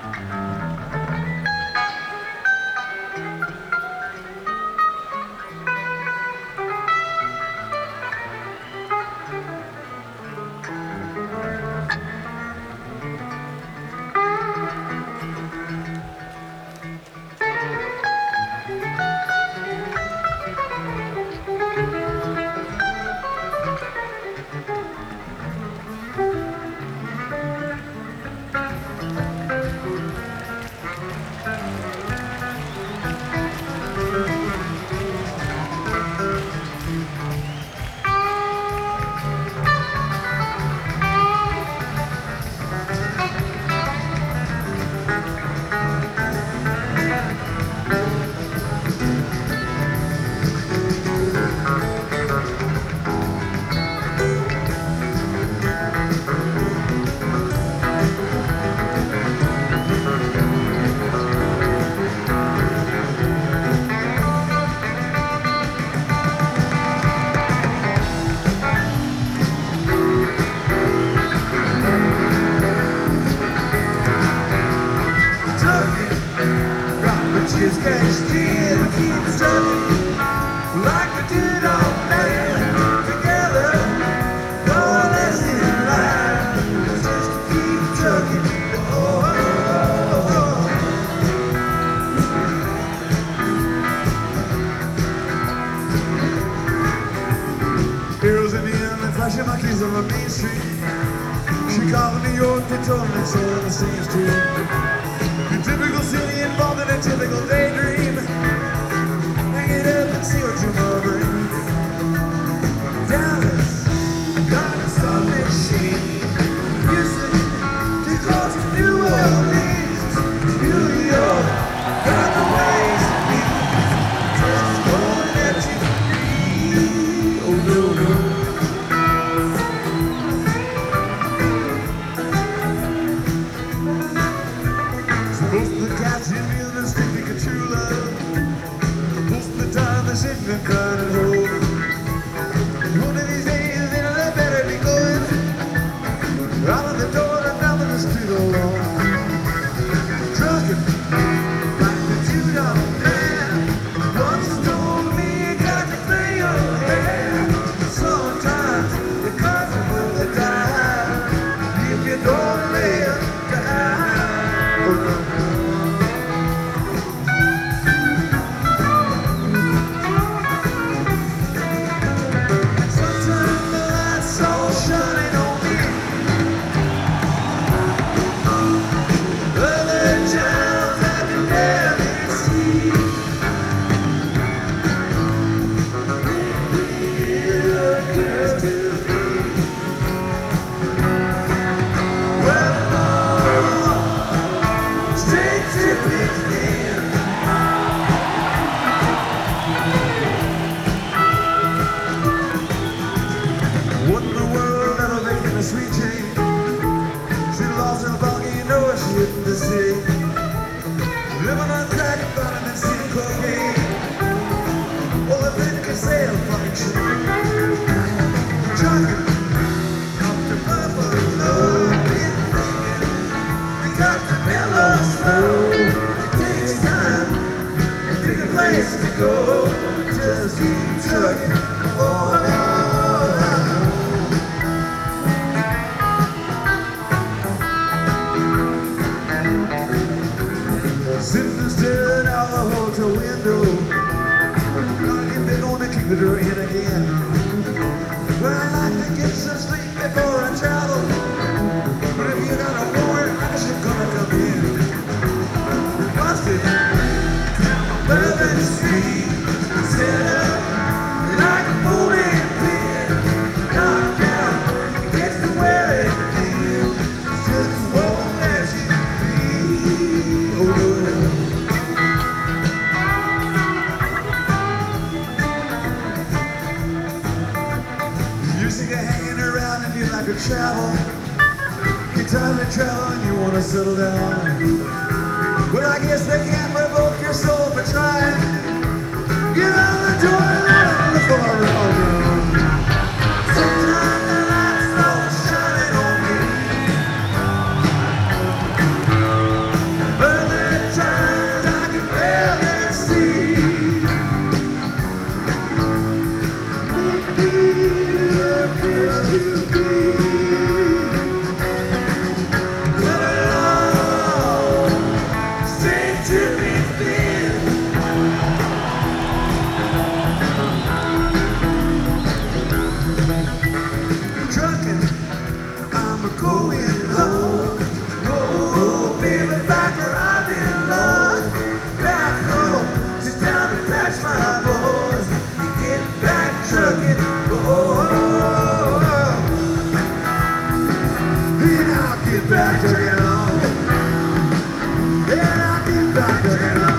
Just can't still keep stuck like we did all night together. No less in life, just keep trucking. Heroes in the end, and flashing my keys on the main street. She called New York, they told me it's all on the same street. Typical city involved in a typical daydream. Hang it up and see what tomorrow brings. Dallas, got a sun machine. Houston, too close to New Orleans. New York, got the ways to be. Just won't let you be. Oh no, no. Most of the cats in business think they can true love. Most of the time they're sitting and crying at home. One of these days they better be going out of the door and nothing is too long. Trucking like the two-dollar man once told me you got to play your hand. Sometimes it costs you when they die if you don't live die. What in the world that'll make a sweet change? She lost her buggy, you know what she hit the sea. Living on crack, burning and seeing cocaine. All the thing can say a fucking shit. Trucking up to Buffalo, been thinking we got to mellow slow. It takes time, pick a place to go. Just keep trucking. Oh, sitting staring out the hotel window, like if they're gonna keep it raining again. Well, I like to get some sleep before I travel, but if you got a warrant, I guess you're gonna come in. Busted down Bourbon Street, set up like a bowling pin, knocked down, gets to where it feels, just won't let you be. Oh no. You think of hanging around and you like to travel. You're tired of travel and you want to settle down. Well, I guess they can't revoke your soul for trying. Get out the door and let it look all around. Sometimes the lights don't shining on me. rock.